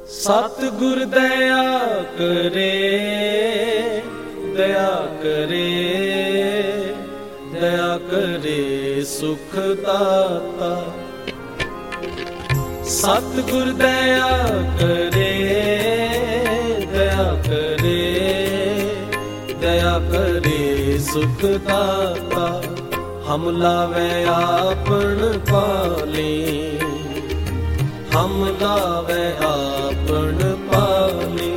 सतगुर दया करे, दया करे, दया करे सुख दाता। सतगुर दया करे, दया करे, दया करे सुख दाता। हम लावे आपन पाले, हम लावे आपन पाले,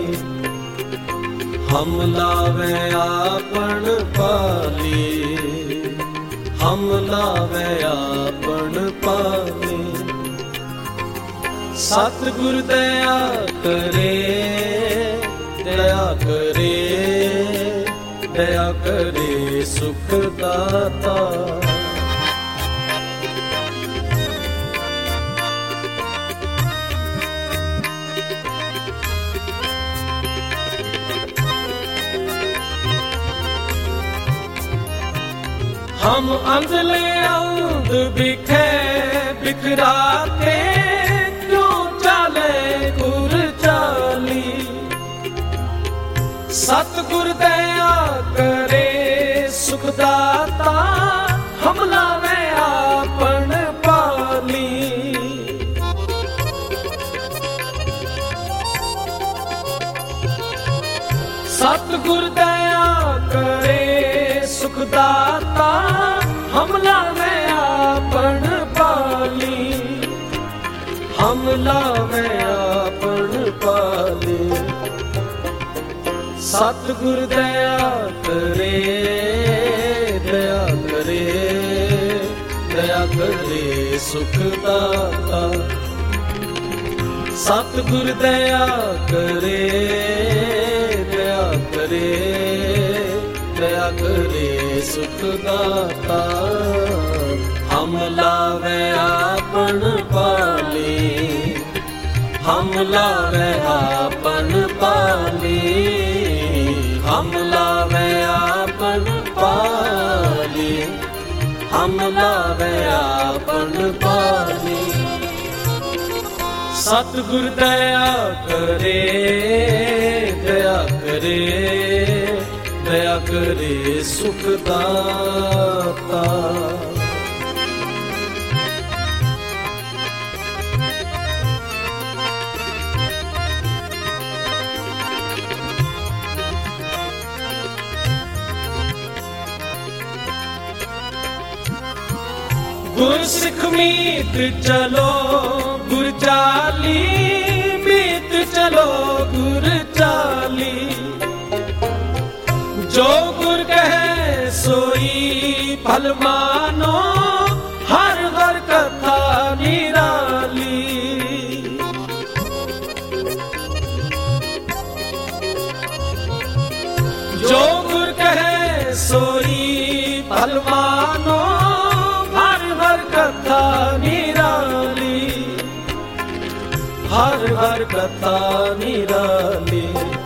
हम लावे आपन पाले, हम लावे आपन पाले। सतगुर दया करे, दया करे, दया करे सुख दाता। हम अंधले अंध बिखे बिखराते, क्यों चाले गुर चाली। सतगुर दया करे सुख दाता, हम लावे आपन पाली। सतगुर दया करे सुख दाता, हम लावे आपन पाली, हम लावे आपन पाली। सतगुर दया करे, दया करे, दया करे सुख दाता। सतगुर दया करे, दया करे, दया करे सुख दाता। हम लावे आपन पाले, हम लावे आपन पाले, हम लावे आपन पाले, हम लावे आपन पाले। सतगुर दया करे, दया करे, दया करे सुख दाता। गुर सिख मीत चलो गुर चाली, मीत चलो गुर चाली। जो गुर कहे सोई फल मानो, हर हर कथा निराली। जो गुर कहे सोई फल मानो, हर हर कथा निराली, हर हर कथा निराली।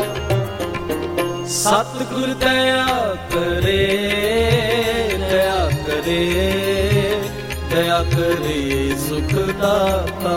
सतगुर दया करे, दया करे, दया करे सुख दाता।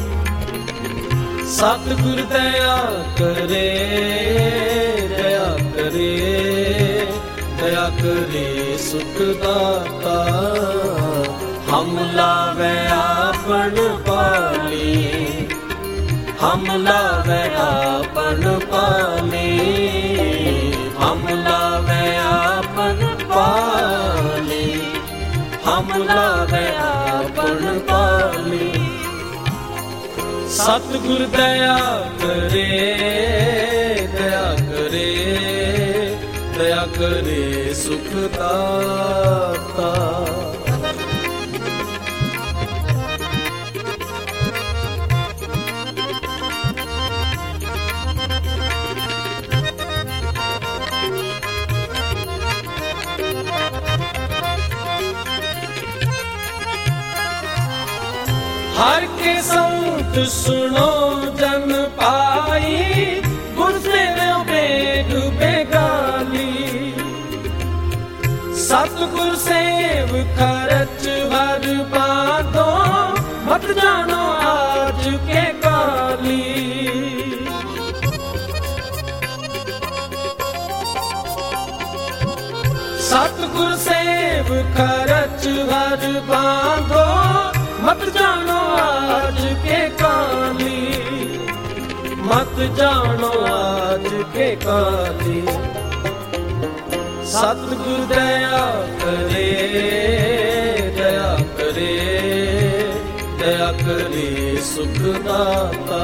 सतगुर दया करे, दया करे, दया करे सुख दाता। हम लावे आपन पाले, हम लावे आपन पाले, हम लावे आपन पाले, हम लावे आपन पाले। सतगुर दया करे, दया करे, दया करे सुख दाता। हर के संत सुनो जन पाई, गुर सेवे बेग बेगाली। सतगुर सेव खर्च हर बातों, मत जानो आज के काली। सतगुर सेव खरच हर बांधो, मत जानो आज के काली, मत जानो आज के काली। सतगुर दया करे, दया करे, दया करे सुख दाता।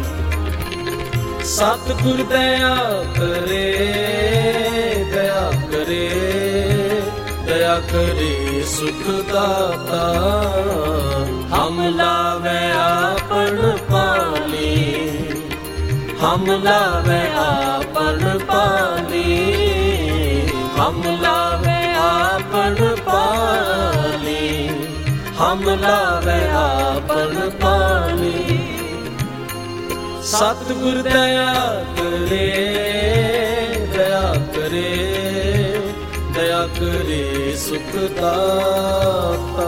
सतगुर दया करे, दया करे, दया करे सुख दाता। हम लावे आपन पाली, हम लावे आपन पाली, हम लावे आपन पाली, हम लावे आपन पाली। सतगुर दया करे, दया करे, दया करे सुख दाता।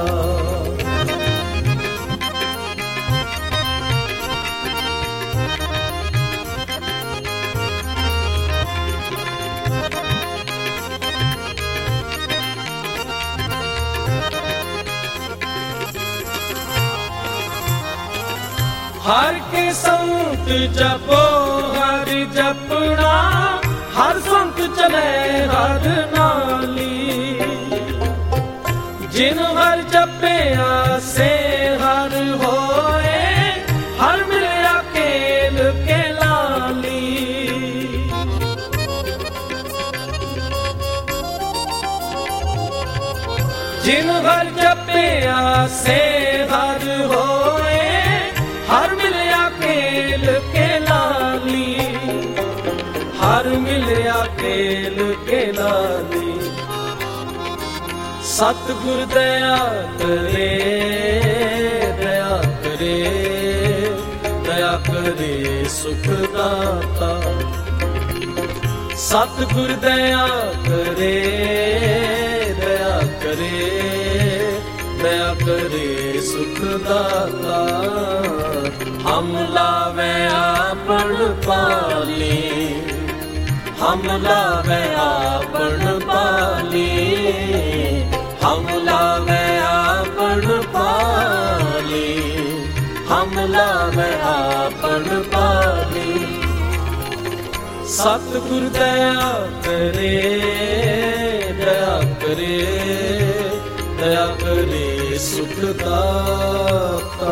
हर के संत जपो हर जपना, हर संत चले हर नाली। जिन हर जपिया से हर होए, हर मिलया केल के लाली। जिन हर जपिया से हर होए, हर मिलया केल के लाली, हर मिलया केल के लाली। सतगुर दया करे, दया करे, दया करे सुख दाता। सतगुर दया करे, दया करे, दया करे सुख दाता। हम लावे आपन पाली, हम लावे आपन पाली, हम लावे आपन पाली, हम लावे आपन पाली। सतगुर दया करे, दया करे, दया करे सुख दाता।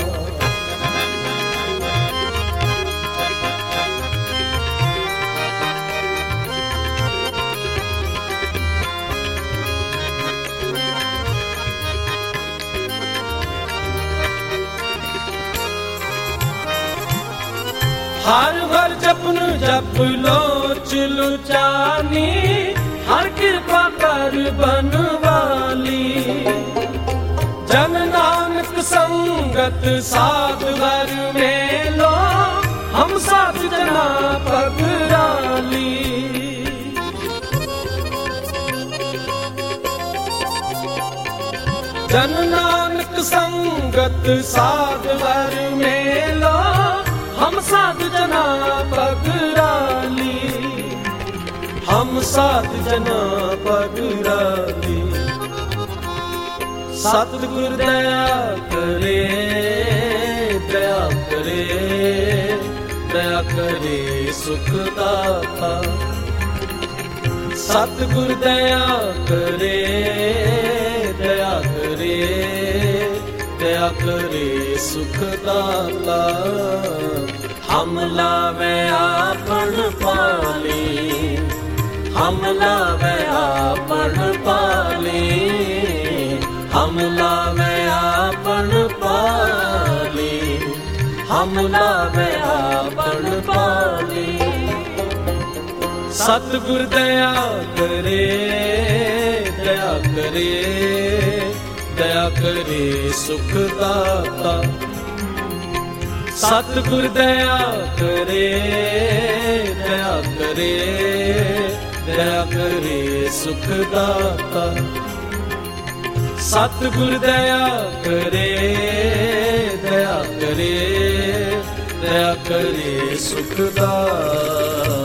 हर हर जपन जप लोच लुचानी, हर कृपा कर बनवाली। जन नानक संगत साध हर मेलो, हम साध जना पगराली। जन नानक संगत साध हर मेलो, हम साध जना पगराली, हम साध जना पगराली। सतगुर दया करे, दया करे, दया करे सुख दाता। सतगुर दया करे, दया करे, दया करे सुख दाता। हम लावे आपन पाली, हम लावे आपन पाली, हम लावे आपन पाली, हम लावे आपन पाली। सतगुर दया करे, दया करे, दया करे सुख दाता। सतगुर दया करे, दया करे, दया करे सुख दाता। सतगुर दया करे, दया करे, दया करे सुख दाता।